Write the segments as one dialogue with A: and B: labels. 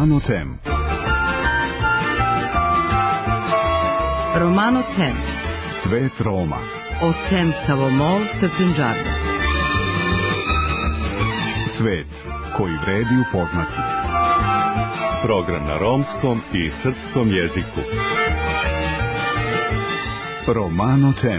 A: Romano Tem.
B: Romano Tem.
A: Svet Roma.
B: O Tem Savomol sa Punjabi.
A: Svet koji vredi upoznati.
C: Program na romskom i srpskom jeziku.
A: Romano Tem.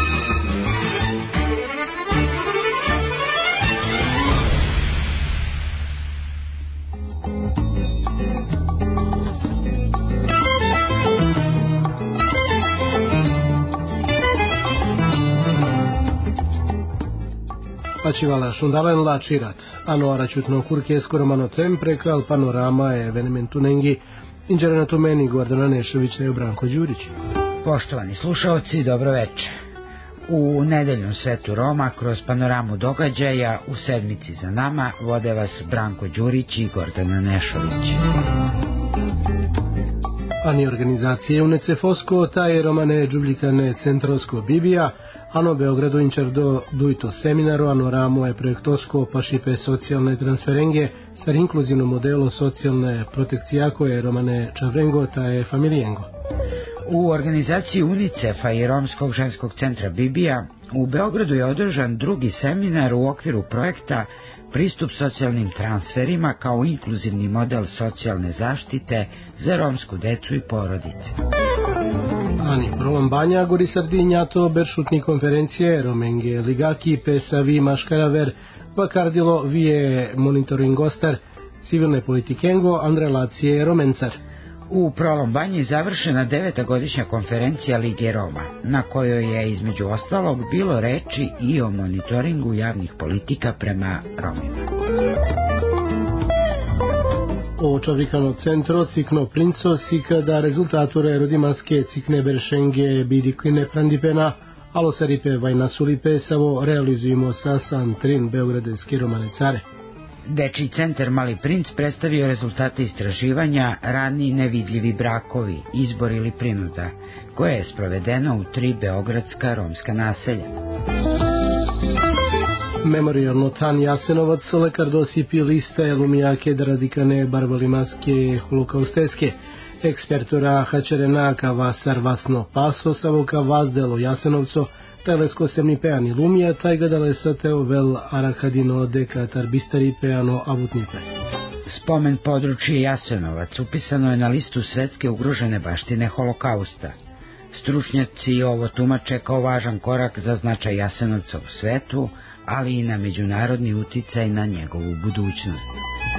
D: Pacivala Shundalen la Cirat, ano araciutno kurkesko Romano Tem prekral panorama evenimentunengi inđerenatumeni Gordana Nešovića i Branko Đurić.
E: Poštovani slušalci, dobro večer. U nedeljnom svetu Roma kroz panoramu događaja u sedmici za nama vode vas Branko Đurić i Gordana Nešović.
D: Ani organizacije UNECEFosko taj Romane Đubljikane Centrosko Bibija, ano Beogradu inčardo dujto seminaru, ano ramo je projektosko pašipe socijalne transferenge sar inkluzivno modelo socijalne protekcijako je Romane Čavrengo taje familijengo.
E: U organizaciji UNICEF-a i Romskog ženskog centra Bibija u Beogradu je održan drugi seminar u okviru projekta Pristup socijalnim transferima kao inkluzivni model socijalne zaštite za romsku decu i porodice.
D: Ani prolambanja gori sardinjato beršutni konferencije Romenge Ligaki pesavi maškaraver vakardilo vije monitoringostar civilne politikengo an relacije romencar.
E: U Prolombanji završena 9. godišnja konferencija Lige Roma, na kojoj je između ostalog bilo reči i o monitoringu javnih politika prema Romima.
D: O čovjekano centro cikno princo sika da rezultatore rodimanske cikne beršenge bidikline prandipena, alo saripe vajnasulipe savo realizujemo sa Santrin Beogradeski Romane care.
E: Dečiji centar Mali princ predstavio rezultate istraživanja Rani nevidljivi brakovi, izbor ili prinuda, koje je sprovedeno u 3 beogradska romska naselja.
D: Memorialno Tan Jasenovac, lekar dosipi lista elumijake da radikane barbalimaske holokausteske, ekspertora Hačerenaka Vasar Vasno Paso, Savoka Vazdelo Jasenovco, Tajlesko semni peani lumija, taj gadale sa teo vel arakadino deka tarbistari peano avutnipe.
E: Spomen područje Jasenovac upisano je na listu svetske ugrožene baštine holokausta. Stručnjaci ovo tumače kao važan korak za značaj Jasenovca u svetu, ali i na međunarodni uticaj na njegovu budućnost.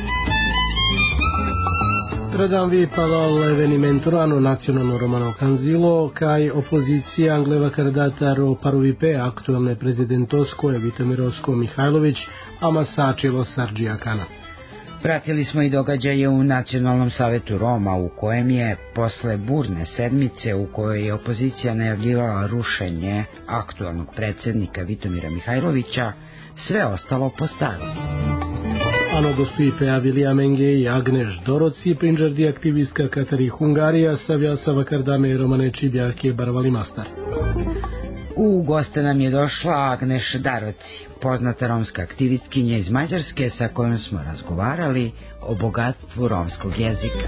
D: Tradam vi palal evenimentu ano nacionalno romano kanzilo, kaj opozicija Angleva kandidataro paruvipe aktualne prezidentosko Vitamirovsko Mihajlović, ama sačilo Sarđija Kana.
E: Pratili smo i događaje u Nacionalnom savetu Roma, u kojem je posle burne sedmice u kojoj je opozicija najavljivala rušenje aktualnog predsjednika Vitomira Mihajlovića, sve ostalo po starom.
D: Ano gostuji Vilija Menge i Agneš Doroci, prinđardi aktivistka Katari Hungarija, savjasa vakardame Romane Čibjake Barvali Mastar.
E: U goste nam je došla Agneš Daroci, poznata romska aktivistkinja iz Mađarske sa kojom smo razgovarali o bogatstvu romskog jezika.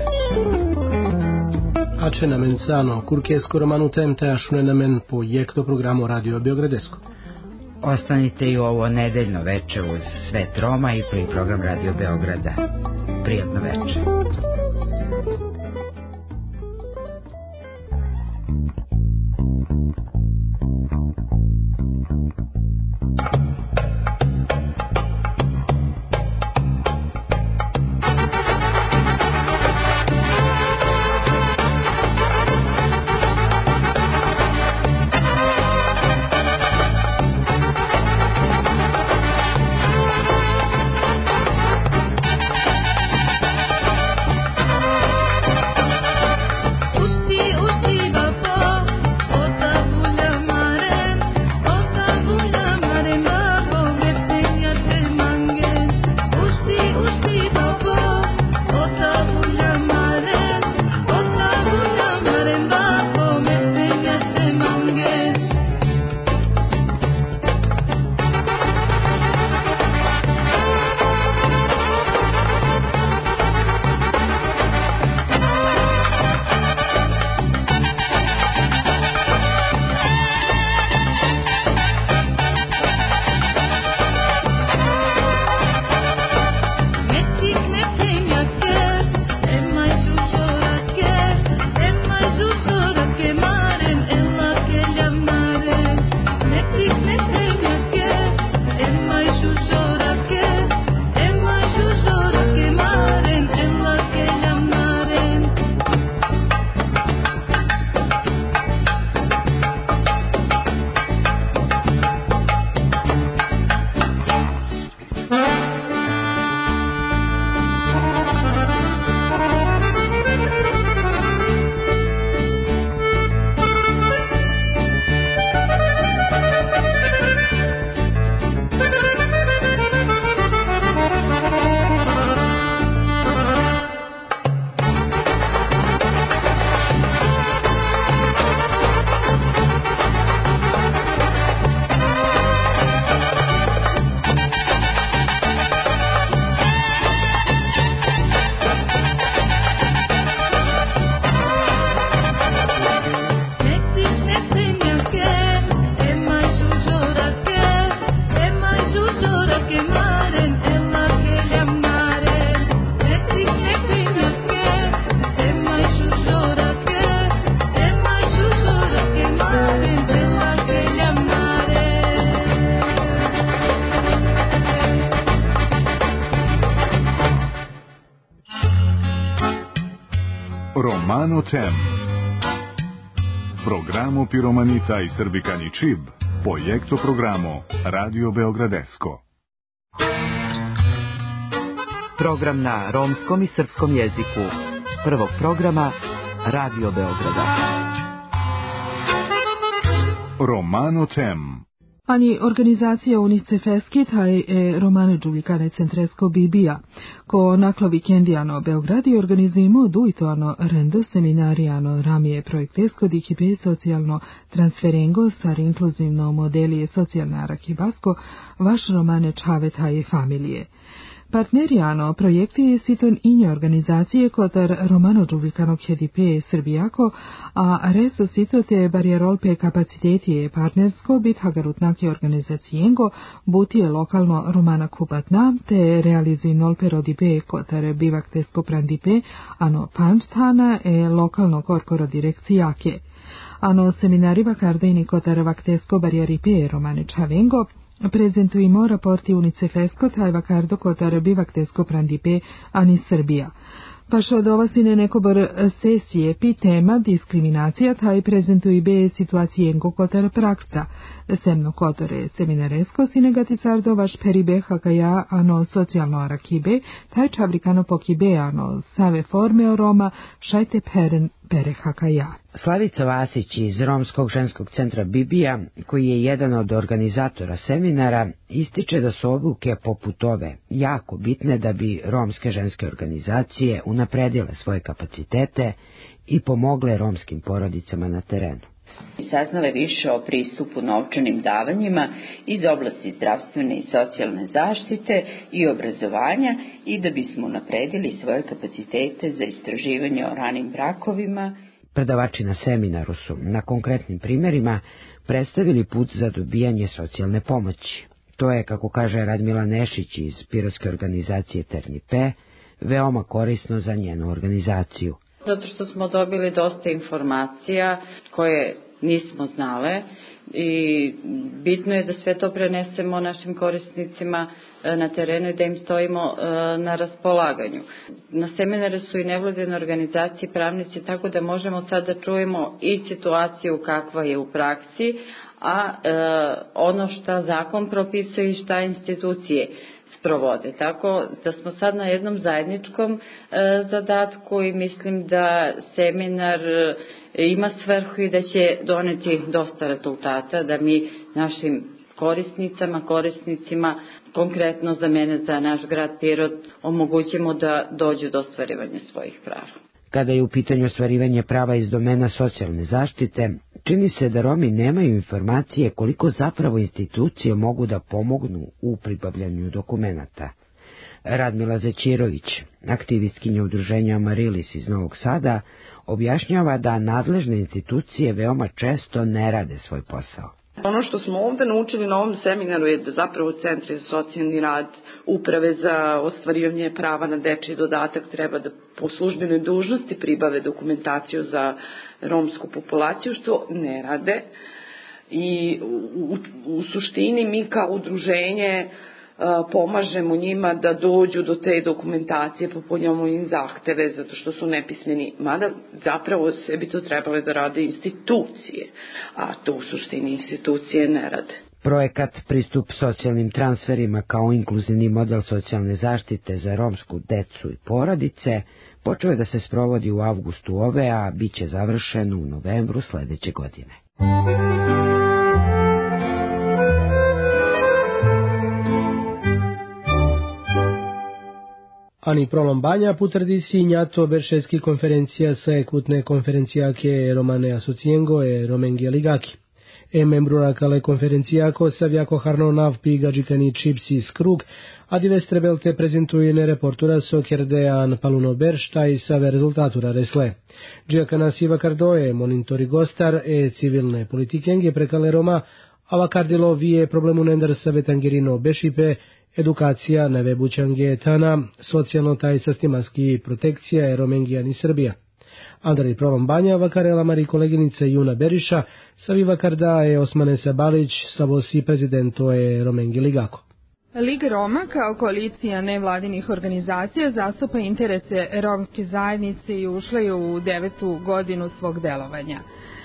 D: Ače namen cano, kurkesko Romanu Tem tajašune namen po jekto programu Radio Beogradesko.
E: Ostanite i ovo nedeljno veče uz Svet Roma i prvi program Radio Beograda. Prijatno večer.
A: Romano Tem. Programo Piromanita i Srbikani Čib, projekto programo Radio Beogradesko.
B: Program na romskom i srpskom jeziku. Prvog programa Radio Beograda.
A: Romano Tem.
F: Ani organizacija UNICEF-eski taj Romano Giulicane Centresko Bibija, ko naklo vikendijano Beogradi organizujemo duitoano rendo seminarijano ramije projektesko di kipe socijalno transferengo sar inkluzivno modelije socijalne arakibasko vaš Romane Čave taj familije. Partnerijano projekti siton inje organizacije kotar Romano Giulicano Hedipe Srbijako, a reso sitote barijerolpe kapaciteti partnersko bit hagarutnaki organizacijengo butije lokalno Romana Kubatna te realizuj nolpe rodipe kotar bivak tesko prandipe ano pančtana lokalno korkoro direkcijake. Ano seminariva kardejni kotar vaktesko barijeripe Romane Čavengo prezentujemo raporti UNICEF-esko taj vakardo kotar bivaktesko prandipe ani Srbija. Paš od ova sine nekobor sesije pi tema diskriminacija taj prezentuj be situacijengo kotar praksa. Semno kotore seminaresko sinegati sardo vaš peribe hakaja ano socijalno arakibe, taj čavrikano pokibe ano save forme o Roma šajte peren pere hakaja.
E: Slavica Vasić iz Romskog ženskog centra Bibija, koji je jedan od organizatora seminara, ističe da su obuke poput ove jako bitne da bi romske ženske organizacije unapredile svoje kapacitete i pomogle romskim porodicama na terenu.
G: Saznale više o pristupu novčanim davanjima iz oblasti zdravstvene i socijalne zaštite i obrazovanja i da bismo unapredili svoje kapacitete za istraživanje o ranim brakovima.
E: Predavači na seminaru su na konkretnim primjerima predstavili put za dobijanje socijalne pomoći. To je, kako kaže Radmila Nešić iz pirotske organizacije Ternipe, veoma korisno za njenu organizaciju.
G: Zato što smo dobili dosta informacija koje nismo znale i bitno je da sve to prenesemo našim korisnicima na terenu i da im stojimo na raspolaganju. Na seminaru su i nevladine organizacije i pravnici, tako da možemo sad da čujemo i situaciju kakva je u praksi, a ono šta zakon propisuje i šta institucije sprovode. Tako da smo sad na jednom zajedničkom zadatku i mislim da seminar ima svrhu i da će doneti dosta rezultata, da mi našim korisnicima, konkretno za mene, za naš grad Pirot, omogućimo da dođu do ostvarivanja svojih prava.
E: Kada je u pitanju ostvarivanje prava iz domena socijalne zaštite, čini se da Romi nemaju informacije koliko zapravo institucije mogu da pomognu u pribavljanju dokumenata. Radmila Zećirović, aktivistkinja udruženja Amarilis iz Novog Sada, objašnjava da nadležne institucije veoma često ne rade svoj posao.
H: Ono što smo ovdje naučili na ovom seminaru je da zapravo centri za socijalni rad, uprave za ostvarivanje prava na dečiji dodatak treba da po službenoj dužnosti pribave dokumentaciju za romsku populaciju, što ne rade. I u suštini mi kao udruženje pomažemo njima da dođu do te dokumentacije, popunjamo im zahteve zato što su nepismeni, mada zapravo sve bi to trebale da rade institucije, a to u suštini institucije ne rade.
E: Projekat Pristup socijalnim transferima kao inkluzivni model socijalne zaštite za romsku decu i porodice počeo je da se sprovodi u avgustu ove, a bit će završen u novembru sledeće godine.
D: Ani prolombanja putrdisi njato beršeski konferencija sa ekutne konferencijake Romane Asocijengo e Romengi Ligaki. Membrura kale konferencijako savjako harno navpi gađikani čipsi skrug, a divestrebelte prezentujene reportura sokerdean paluno berštaj save rezultatura resle. Džiakana siva kardoje monitori gostar civilne politikenge prekale Roma, ava kardilo vije problemu nendar savetangirino bešipe, edukacija na webućange tana, socijalno taj sastimaski protekcija je Romengijani Srbija. Andari prolombanja vakarela mari koleginice Juna Beriša, savi vakarda je Osmane Sabalić, savosi prezidento je Romengi Ligako.
F: Liga Roma kao koalicija nevladinih organizacija zastupa interese romske zajednice i ušla je u 9. godinu svog delovanja.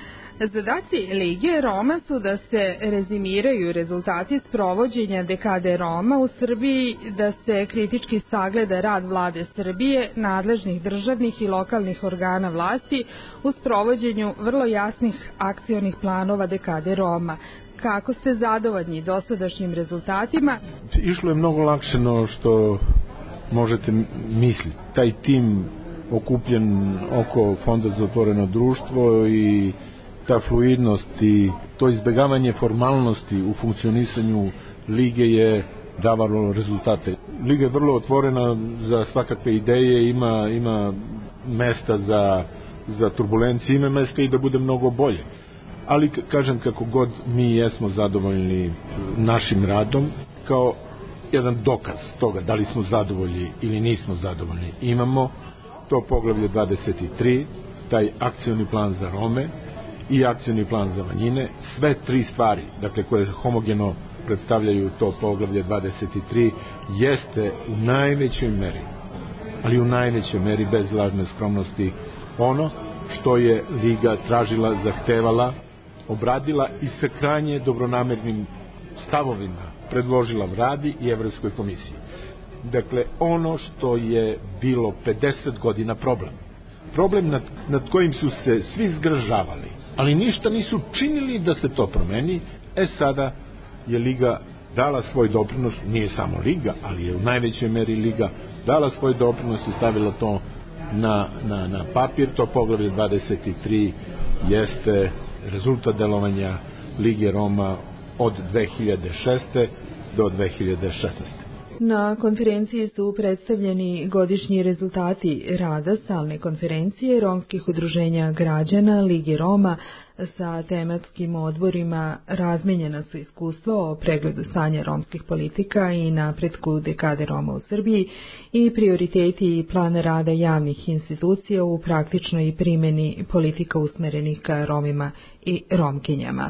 F: Zadaci Lige Roma su da se rezimiraju rezultati sprovođenja dekade Roma u Srbiji, da se kritički sagleda rad vlade Srbije, nadležnih državnih i lokalnih organa vlasti u sprovođenju vrlo jasnih akcionih planova dekade Roma. Kako ste zadovoljni dosadašnjim rezultatima?
I: Išlo je mnogo lakše no što možete misliti. Taj tim okupljen oko Fonda za otvoreno društvo i ta fluidnost i to izbegavanje formalnosti u funkcionisanju Lige je davalo rezultate. Liga je vrlo otvorena za svakakve ideje, ima mesta za turbulencije, ima mesta i da bude mnogo bolje. Ali, kažem, kako god mi jesmo zadovoljni našim radom, kao jedan dokaz toga da li smo zadovoljni ili nismo zadovoljni. Imamo to poglavlje 23, taj akcioni plan za Rome i akcioni plan za manjine, sve tri stvari, dakle, koje homogeno predstavljaju to poglavlje 23, jeste u najvećoj meri, ali u najvećoj meri, bez lažne skromnosti, ono što je Liga tražila, zahtevala, obradila i sa krajnje dobronamernim stavovima predložila Vladi i Evropskoj komisiji. Dakle, ono što je bilo 50 godina problem nad kojim su se svi zgražavali, ali ništa nisu činili da se to promeni. Sada je Liga dala svoj doprinos, nije samo Liga, ali je u najvećoj meri Liga dala svoj doprinos i stavila to na papir. To poglavlje 23 jeste rezultat delovanja Lige Roma od 2006. do 2016.
F: Na konferenciji su predstavljeni godišnji rezultati rada stalne konferencije romskih udruženja građana Lige Roma sa tematskim odborima. Razmenjena su iskustva o pregledu stanja romskih politika i napretku dekade Roma u Srbiji i prioriteti i plan rada javnih institucija u praktičnoj primjeni politika usmerenih ka Romima i Romkinjama.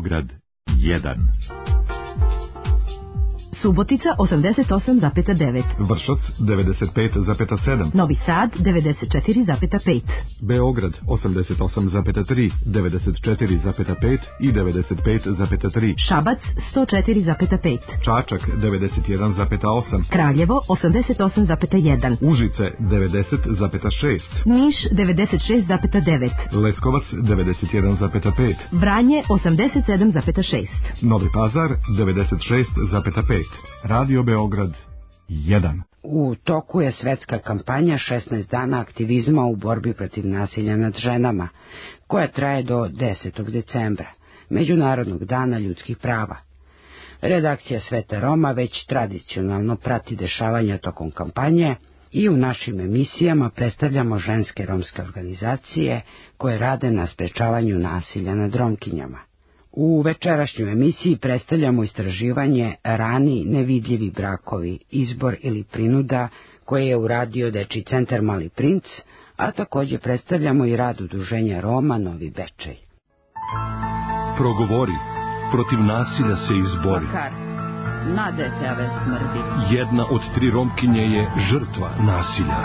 C: Beograd 1.
J: Subotica 88,9.
A: Vršac 95,7.
J: Novi Sad 94,5.
A: Beograd 88,3, 94,5 i 95,3.
J: Šabac 104,5.
A: Čačak 91,8.
J: Kraljevo 88,1.
A: Užice 90,6.
J: Niš 96,9.
A: Leskovac 91,5.
J: Vranje 87,6.
A: Novi Pazar 96,5. Radio Beograd 1.
E: U toku je svetska kampanja 16 dana aktivizma u borbi protiv nasilja nad ženama, koja traje do 10. decembra, Međunarodnog dana ljudskih prava. Redakcija Sveta Roma već tradicionalno prati dešavanja tokom kampanje i u našim emisijama predstavljamo ženske romske organizacije koje rade na sprečavanju nasilja nad Romkinjama. U večerašnjoj emisiji predstavljamo istraživanje Rani nevidljivi brakovi, izbor ili prinuda koje je uradio Dečiji centar Mali princ, a također predstavljamo i rad Udruženja Roma Novi Bečej.
C: Progovori, protiv nasilja se izbori.
K: Na deteve smrdi.
C: Jedna od 3 Romkinje je žrtva nasilja.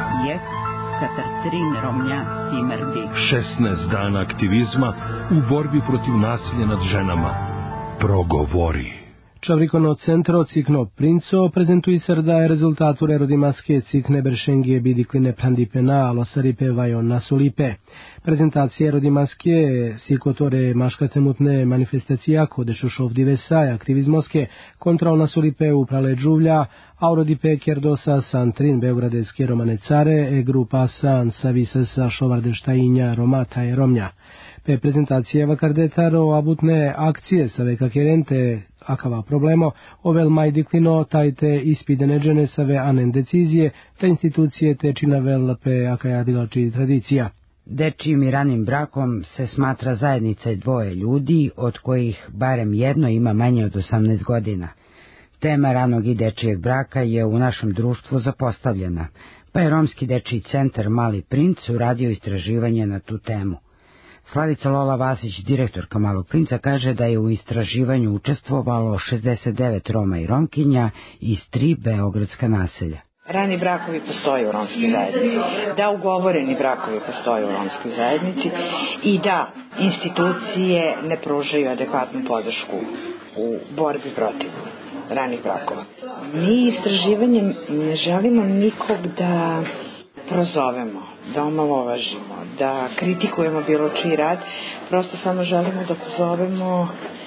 K: Katartrin Romnja smrdi.
C: 16 dana aktivizma u borbi protiv nasilja nad ženama. Progovori.
D: Čavrikono centro cikno princo prezentui srdaje rezultature rodimaske cikne beršengije bidikline plandipena alosaripe vajo nasulipe. Prezentacije rodimaske sikotore maškatemutne manifestacija kode šušovdive saj aktivizmoske kontrol nasulipe uprale džuvlja, aurodipe kerdosa santrin beogradeske romane care e grupa san savisa sa šovardeštajinja romata e romnja. Pe prezentacije vakardetaro abutne akcije sa veka kerente akava problemo, ovel majdiklino tajte ispideneđene save anen decizije, te institucije te činavel pe akaja bilači tradicija.
E: Dečijim i ranim brakom se smatra zajednica dvoje ljudi, od kojih barem jedno ima manje od 18 godina. Tema ranog i dečijeg braka je u našem društvu zapostavljena, pa je Romski dečiji centar Mali princ uradio istraživanje na tu temu. Slavica Lola Vasić, direktorka Malog princa, kaže da je u istraživanju učestvovalo 69 Roma i Romkinja iz 3 beogradska naselja.
L: Rani brakovi postoje u romskoj zajednici, da ugovoreni brakovi postoje u romskoj zajednici i da institucije ne pružaju adekvatnu podršku u borbi protiv ranih brakova. Mi istraživanjem ne želimo nikog da prozovemo, da omalovažimo, da kritikujemo bilo čiji rad, prosto samo želimo da pozovemo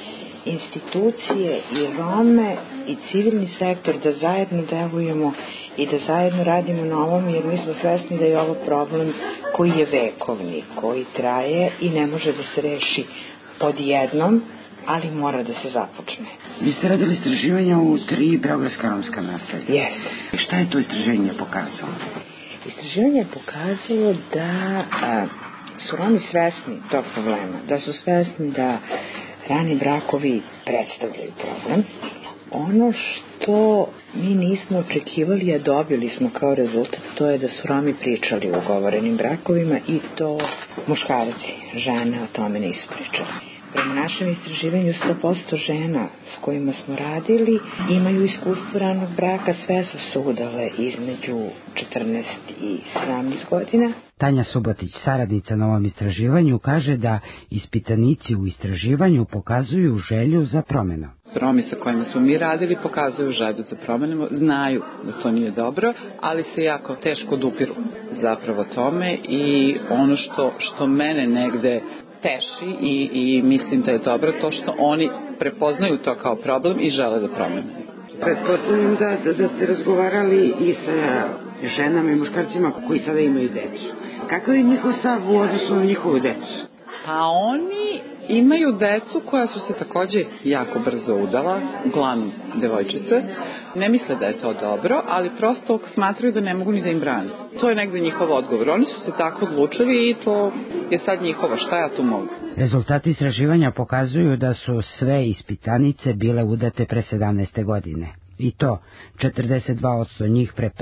L: institucije i Rome i civilni sektor da zajedno delujemo i da zajedno radimo na ovom, jer mi smo svesni da je ovo problem koji je vekovni, koji traje i ne može da se reši pod jednom, ali mora da se započne.
E: Vi ste radili istraživanja u 3 beogradska romska naselja.
L: Jeste.
E: I šta je to istraživanje pokazalo?
L: Istraživanje je pokazalo da su Romi svesni tog problema, da su svesni da rani brakovi predstavljaju problem. Ono što mi nismo očekivali, a dobili smo kao rezultat, to je da su Romi pričali o ugovorenim brakovima i to muškarci, žene o tome nisu pričali. Prema našem istraživanju 100% žena s kojima smo radili imaju iskustvo ranog braka, sve su se udale između 14 i 17 godina.
E: Tanja Subotić, saradnica na ovom istraživanju, kaže da ispitanici u istraživanju pokazuju želju za promjenu.
M: Romi sa kojima smo mi radili pokazuju želju za promjenu, znaju da to nije dobro, ali se jako teško odupiru zapravo tome i ono što mene negde teši i mislim da je dobro to što oni prepoznaju to kao problem i žele da promene.
E: Pretpostavljam da ste razgovarali i sa ženama i muškarcima koji sada imaju decu. Kakav je njihov stav u odnosu na njihovu decu?
M: Pa oni imaju decu koja su se takođe jako brzo udala, uglavnom devojčice. Ne misle da je to dobro, ali prosto smatraju da ne mogu ni da im brane. To je negde njihov odgovor. Oni su se tako odlučili i to je sad njihovo. Šta ja tu mogu?
E: Rezultati istraživanja pokazuju da su sve ispitanice bile udate pre 17. godine. I to 42% njih pre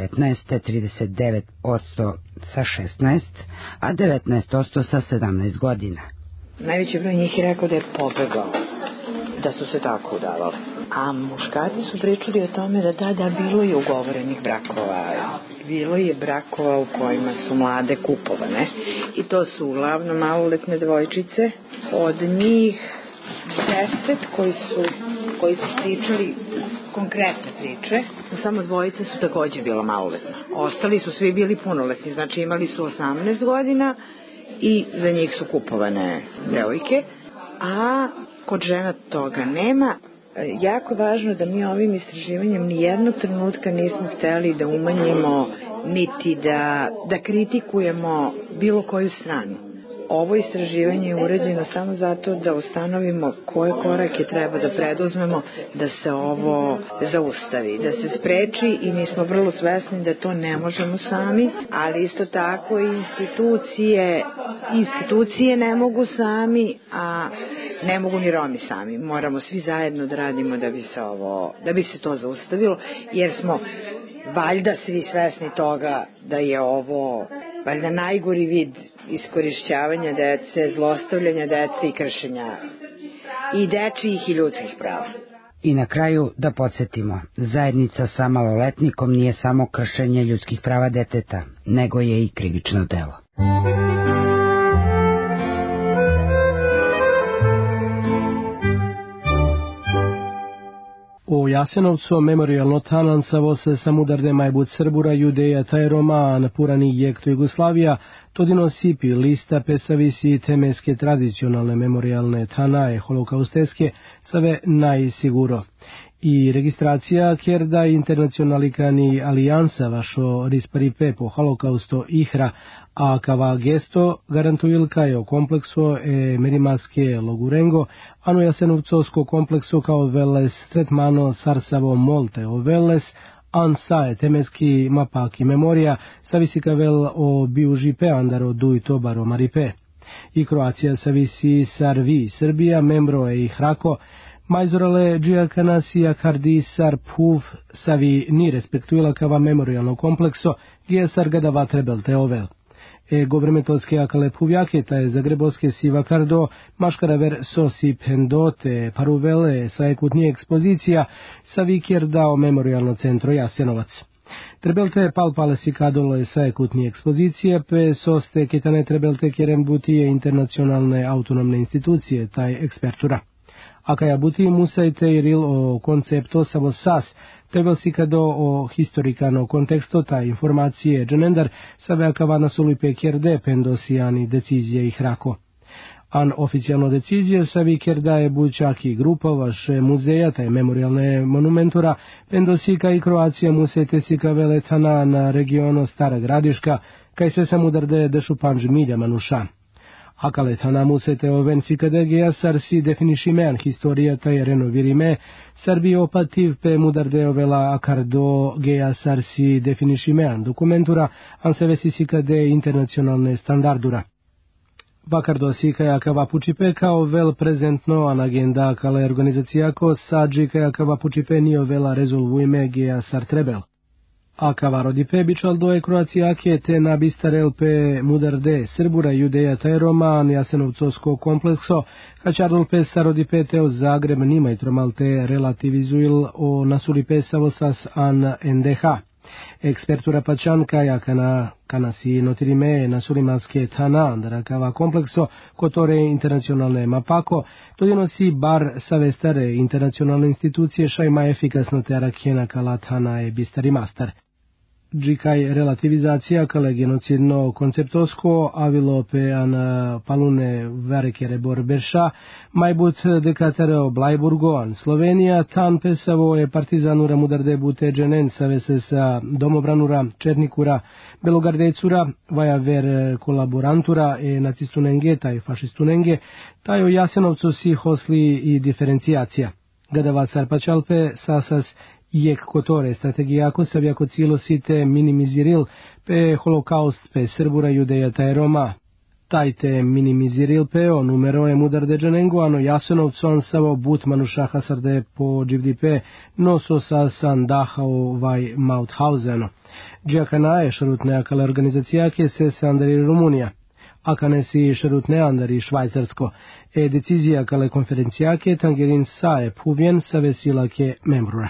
E: 15, 39% sa 16, a 19% sa 17 godina.
L: Najveći broj njih je rekao da je pobegao da su se tako udavale. A muškarci su pričali o tome da bilo je ugovorenih brakova, bilo je brakova u kojima su mlade kupovane i to su uglavnom maloletne devojčice. Od njih 10 koji su pričali konkretne priče, samo 2 su takođe bila maloletna. Ostali su svi bili punoletni, znači imali su 18 godina i za njih su kupovane devojke, a kod žena toga nema. Jako važno da mi ovim istraživanjem nijednog trenutka nismo hteli da umanjimo niti da kritikujemo bilo koju stranu. Ovo istraživanje je urađeno samo zato da ustanovimo koje korake treba da preduzmemo da se ovo zaustavi, da se spreči i mi smo vrlo svesni da to ne možemo sami, ali isto tako i institucije ne mogu sami, a ne mogu ni Romi sami. Moramo svi zajedno da radimo da bi se to zaustavilo, jer smo valjda svi svesni toga da je ovo valjda najgori vid iskorišćavanja dece, zlostavljanja dece i kršenja i dečijih i ljudskih prava.
E: I na kraju da podsjetimo, zajednica sa maloletnikom nije samo kršenje ljudskih prava deteta, nego je i krivično delo.
D: U Jasenovcu memorialno Tanansavo se samudarde majbut Srbura, Judeja, taj Roman, Purani jekto Jugoslavija, todino sipi lista pesavisi temeske tradicionalne memorialne tanaje holokausteske save najsiguro. I registracija kjerda internacionalikani alijansa vašo risparipe po holokausto ihra, a kava gesto garantuilka je o komplekso merimaske logurengo, ano jasenovcosko komplekso kao veles tretmano sarsavo molte o veles, ansa temeski mapaki memorija, savisika vel o biužipe andaro duj tobaro maripe. I Kroacija savisi sarvi Srbija, membro i hrako, majzorale džiakanasija kardisar puv savi ni respektuila kava memorialno komplekso, gijesar gadava trebel te ovel. Govremetovske akale puvjake, ta je zagrebovske siva kardo, maškaraver sosi pendote, paruvele, sa ekutnije ekspozicija, savi kjerdao memorialno centro Jasenovac. Trebelte palpale kadolo sa ekutnije ekspozicije, pe soste ketane trebelte kjeren butije internacionalne autonomne institucije, taj ekspertura. Akaja buti musajte iril o koncepto samo sas, trebel si kado o historikano konteksto ta informacije dženendar save akava nasulipe kjerde pendosijani decizije i hrako. An oficijalno decizije savi kjerda je bučaki grupa vaše muzeja taj memorialne monumentura pendosika i Kroacija musete sika veletana na regiono Stara Gradiška kaj se samudarde dešupanž milja manuša. Akaletana musete ovenci kada geja sarsi definišimean historija taj renovirime, sarbi opativ pe mudarde ovela akardo geja sarsi definišimean dokumentura, an se vesisi kade internacionalne standardura. Vakardo sika akava pučipe kao vel prezentno an agenda akale organizacijako sađi kaj akava pučipe ni ovela rezolvujme geja sar trebel. Akava rodipe bičaldo je Kroacijake te na bistarel pe mudarde Srbura, Judeja, taj Roman, Jasenovcosko komplekso, hačardol pe sarodipe teo Zagreb nima i tromalte relativizuil o nasulipe savosas an NDH. Ekspertura pačanka jakana si notirime nasulimanske tana andarakava komplekso kotore internacionalne mapako, todino si bar savestare internacionalne institucije šajma efikasno te arakjena kala tana je bistari mastar. Džikaj relativizacija kale genocidno konceptosko avilo pe an palune varekere borberša, majbut dekatareo Blajburgo an Slovenija, tan pesavo je partizanura mudarde bute dženen savesesa domobranura Černikura, Belogardecura, vaja ver kolaborantura nacistunenge taj fašistunenge, taj o Jasenovcu si hosli i diferencijacija. Gadava sarpačalpe sasas jek kotore strategijako savjako cilo site minimiziril pe holokaust pe Srbura, Judeja, taj Roma. Tajte minimiziril pe o numero je mudarde džanengo ano Jasenovcu an savo but manuša hasarde po dživdipe noso sasan dahao vaj Mauthauseno. Džakana je šarutne akale organizacijake se sandari Rumunija. a canesi Šerut-Neandar i Švajcarsko. Decizia cale conferențiache tangerin sae puvien sa vesilake membrura.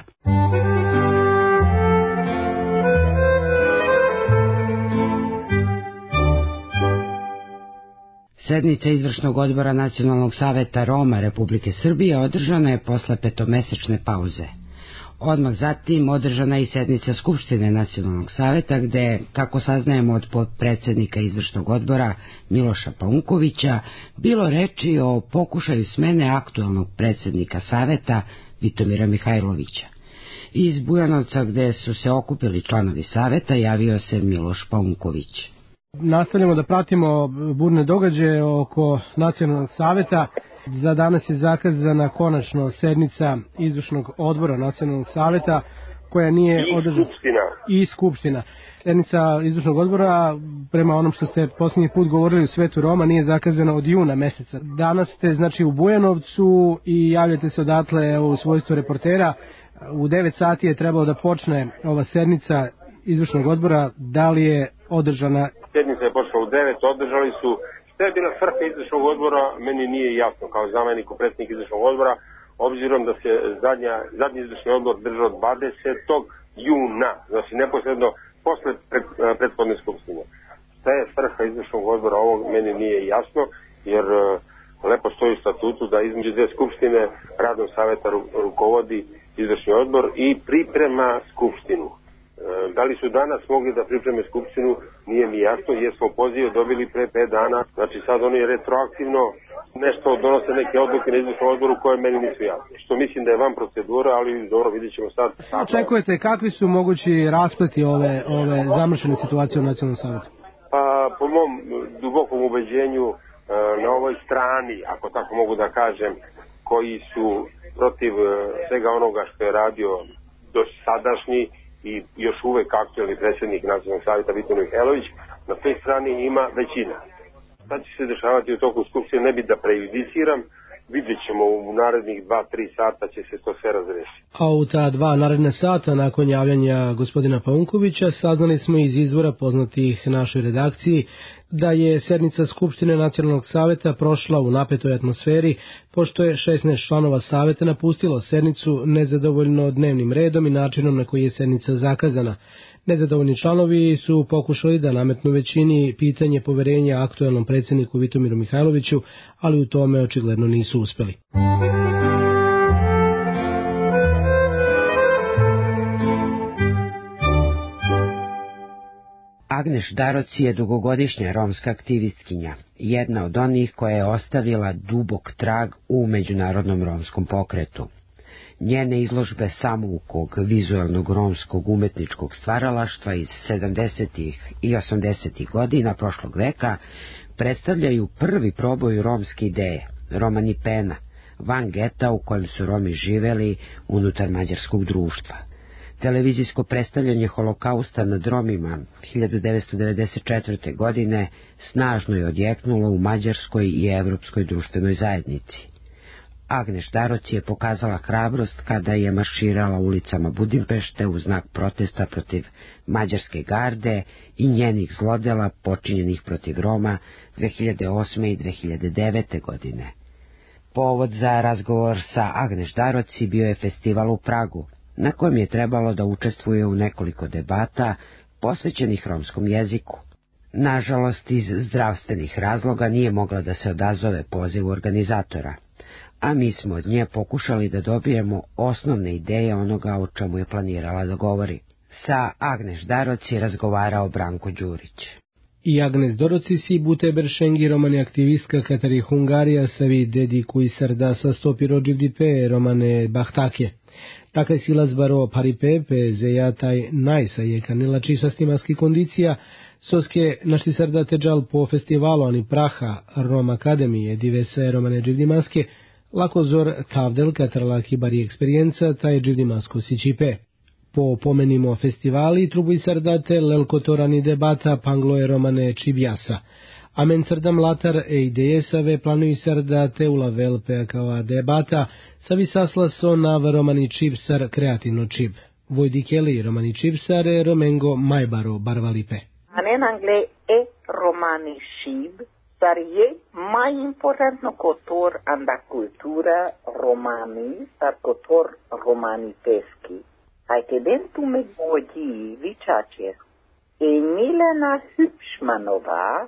E: Sednica Izvršnog odbora Nacionalnog saveta Roma Republike Srbije održana je posle petomesečne pauze. Odmah zatim održana je i sednica Skupštine Nacionalnog saveta gde, kako saznajemo od potpredsednika Izvršnog odbora Miloša Paunkovića, bilo reči o pokušaju smene aktuelnog predsednika saveta Vitomira Mihajlovića. Iz Bujanovca gde su se okupili članovi saveta javio se Miloš Paunković.
D: Nastavljamo da pratimo burne događaje oko Nacionalnog saveta. Za danas je zakazana konačno sednica Izvršnog odbora Nacionalnog saveta koja nije održana. I Skupština. Sednica Izvršnog odbora, prema onom što ste posljednji put govorili u Svetu Roma, nije zakazana od juna meseca. Danas ste znači u Bujanovcu i javljate se odatle u svojstvu reportera. U 9 sati je trebalo da počne ova sednica Izvršnog odbora. Da li je održana?
N: Sednica je počela u 9, održali su. Šta je bila svrha Izvršnog odbora, meni nije jasno, kao zameniku predsjednika Izvršnog odbora, obzirom da se zadnji Izvršni odbor držao 20. juna, znači neposredno posle prethodne skupštine. Šta je svrha Izvršnog odbora, ovo meni nije jasno, jer lepo stoji u statutu da između dve skupštine radom saveta rukovodi Izvršni odbor i priprema skupštinu. Da li su danas mogli da pripreme skupštinu, nije mi jasno, jer smo poziv dobili pre 5 dana, znači sad oni retroaktivno nešto donose neke odluke na Izvršnom odboru koje meni nisu jasne. Što mislim da je van procedura, ali dobro, vidjet ćemo sad.
D: Očekujete, kakvi su mogući raspleti ove zamršene situacije u Nacionalnom savetu?
N: Pa, po mom dubokom ubeđenju, na ovoj strani, ako tako mogu da kažem, koji su protiv svega onoga što je radio do sadašnji i još uvek aktuelni predsjednik Nacionalnog savjeta Vitomir Mihajlović, na toj strani ima većina. Šta će se dešavati u toku skupštine, ne bi da prejudiciram, vidjet ćemo u narednih 2-3 sata će se to sve razrešiti.
D: A u ta 2 naredne sata nakon javljanja gospodina Paunkovića saznali smo iz izvora poznatih našoj redakciji da je sednica Skupštine Nacionalnog saveta prošla u napetoj atmosferi, pošto je 16 članova saveta napustilo sednicu nezadovoljno dnevnim redom i načinom na koji je sednica zakazana. Nezadovoljni članovi su pokušali da nametnu većini pitanje poverenja aktuelnom predsjedniku Vitomiru Mihajloviću, ali u tome očigledno nisu uspeli.
E: Agneš Daroci je dugogodišnja romska aktivistkinja, jedna od onih koja je ostavila dubok trag u međunarodnom romskom pokretu. Njene izložbe samoukog vizuelnog romskog umetničkog stvaralaštva iz 70. i 80. godina prošlog veka predstavljaju prvi proboj romske ideje, romani pena, van geta u kojem su Romi živeli unutar mađarskog društva. Televizijsko predstavljanje holokausta nad Romima 1994. godine snažno je odjeknulo u mađarskoj i evropskoj društvenoj zajednici. Agneš Daroci je pokazala hrabrost kada je marširala ulicama Budimpešte u znak protesta protiv mađarske garde i njenih zlodela počinjenih protiv Roma 2008. i 2009. godine. Povod za razgovor sa Agneš Daroci bio je festival u Pragu, na kojem je trebalo da učestvuje u nekoliko debata posvećenih romskom jeziku. Nažalost, iz zdravstvenih razloga nije mogla da se odazove pozivu organizatora, a mi smo od nje pokušali da dobijemo osnovne ideje onoga o čemu je planirala da govori. Sa Agneš Daroci razgovarao Branko Đurić.
D: I Agnes Daroci si buteberšengi romani aktivistka katari Hungarija savi dediku i sarda sa stopi rođivdipe romane bahtake. Takaj silas baro paripepe zejataj najsa je kanila čisasti kondicija soske našti sarda teđal po festivalu ani praha Rom Akademije divese romane dživdimaske lako zor tavdel katralaki bari eksperijenca taj dživdimasko sičipe. Po pomenimo festivali trubuj sardate lelkotorani debata pangloje romane čibjasa. Amen sardam latar e ideje save planuj sardate ula velpe akava debata savi sasla so na romani čipsar kreativno čip. Vojdikeli romani čipsar e romengo majbaro barvalipe.
O: Anen angle e romani šib dar e mai important no cotor anda cultura romani, dar cotor romaniteschi. Hai te dentu me godi vichache. Emilena Hübschmanova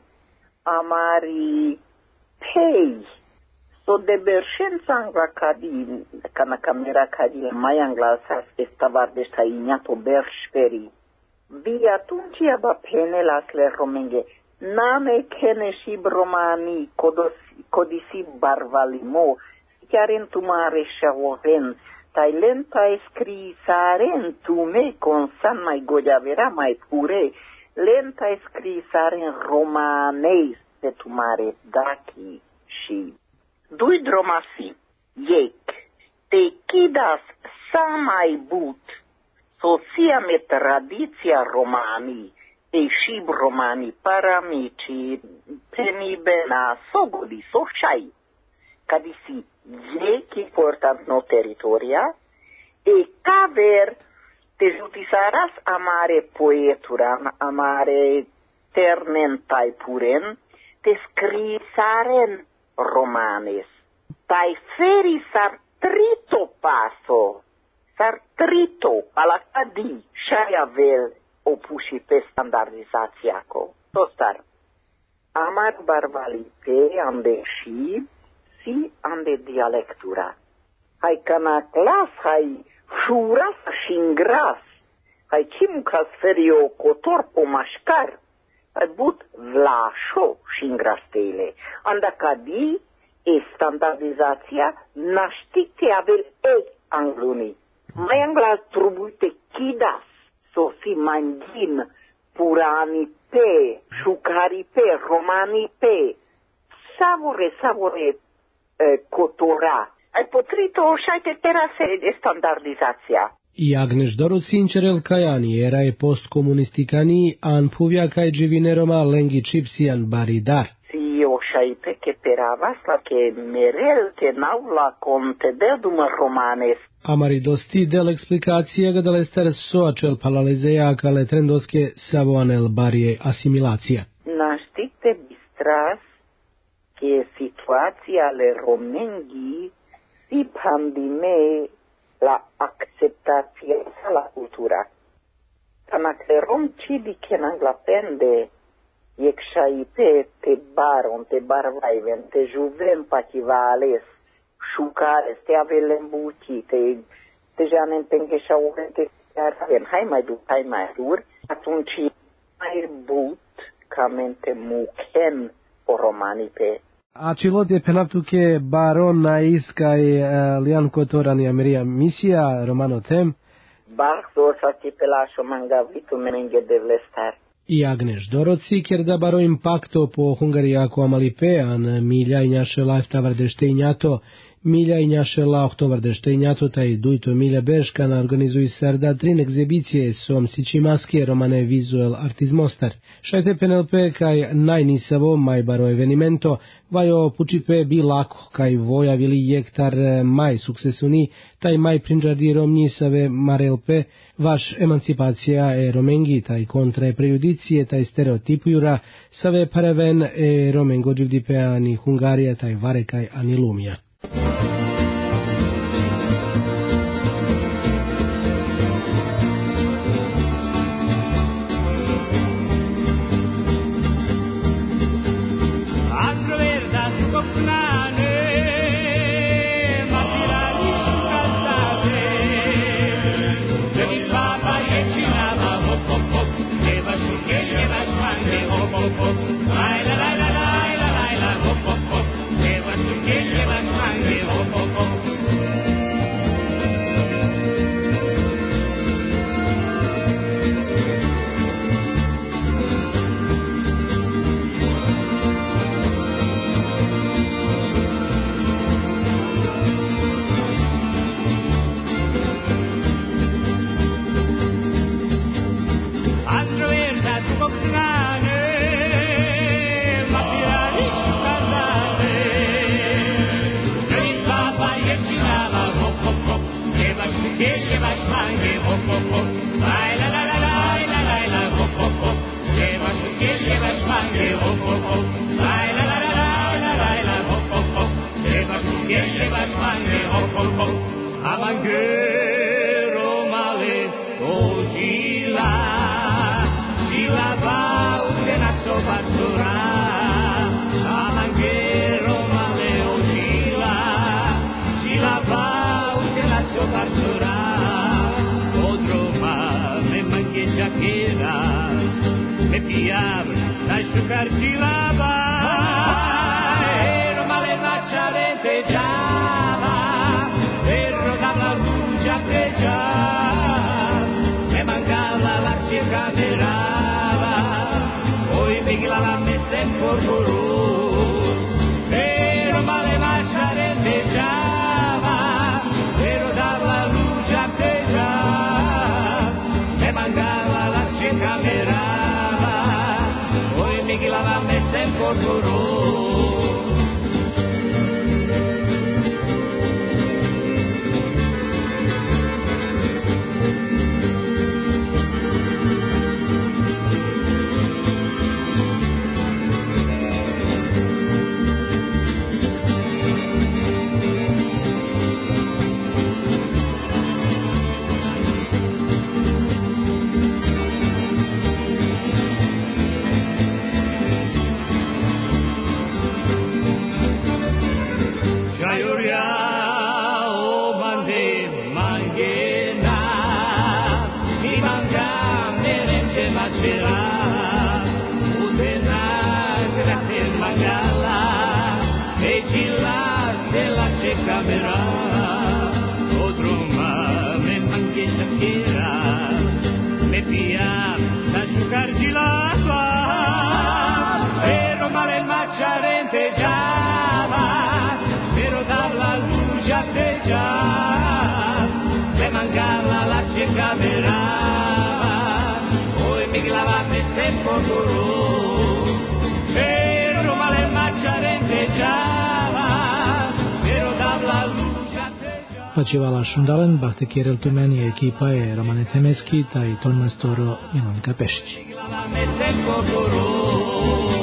O: amari pei so de berșența angla cadi cana camera cadi mai angla sa estavar de sta ignato berșperi. Vi atunci aba pene lasle romenge name kene și romani codisi barvalimo chiar entumare șavoren tailenta escrisaren tume consan mai gojavera mai pure lenta escrisaren romaneis de tumare daki și dui dromasi jek te kidas samai but socia me tradiția romanii e și romanii paramici penibena sogodi soșai cadisi jek important no teritoria e caver te jutisaras amare poeturan amare termentai puren te scrisaren romanes tai feri sar trito paso sar trito ala cadi shai avel opuși pe standardizația co tostar amar barbalite ande și si ande dialectura hai cana clas hai șuras și ingras hai cim ca sferio cotor pomașcar ai but vlașo și ingrasteile anda cadi e standardizația naștite avel e anglunii mai angla trubute chidas sosi mangin purani pe șucari pe romani pe savore cotora ai potrito șaite terase de standardizația
D: I Agnes Dorosin Cerel Kajani era e postkomunistikani an puvia kaj Givineroma lengi Cipsian baridar.
O: Si o șaipe che peravas la che merel te naula conte dedum romanes.
D: Amari dosti del explicație că del ester so acel palalezea ca le trendoske savoanel barie asimilația.
O: Naștite bistras che situația le romengi si pandime la acceptația la cultura. Canacre romcidi che nangla pende ecșaipe te baron, te barvaiven, te juvem pachivales, șucare, te avelen buti, te janen pengeșauven, te arven, hai mai dur, atunci mai but ca mente muchen o romani pe.
D: Acilo de penaptu che baron nais kai lian kotorani ameria misia romano tem.
O: Bach so sa ti pelasho mangavitu menenge de vlestar.
D: I Agnes Doroci ker da baro impacto po Hungaria ko amalipe an milja injašela eftavardešteinjato milja injašela oktovardešteinjato taj duito milja beška na organizui serda trin egzibicije som sičimaske romane visual artis Mostar. Šajte penelpe kaj najnisavo maj baro evenimento vajo pučipe bi lako kaj voja vili jektar maj suksesuni taj maj prinđadi romnjisave marelpe vaš emancipacija e romengi taj kontra e prejudicije taj stereotipujura save pareven e romengo dživdipe ani Hungarija taj varekaj ani lumija.
P: La la la Amangero male ogila, gila bau que na sopa sora. Amangero male ogila, gila bau que na sopa sora. Odroma me manche jaquera, me piabra na sucar gilava. Ero male macciarete giava. Me mancava la ciega mirava, poi mi glava messa in porcoro, però male macciarete giava, però dava luce a te già, me mancava la ciega mirava, poi mi glava messa in porcoro.
Q: Почивала Шундален, Бахте Кирил Тумен и екипа е Романе Темески, та и тон мастoro Миланка Пешич.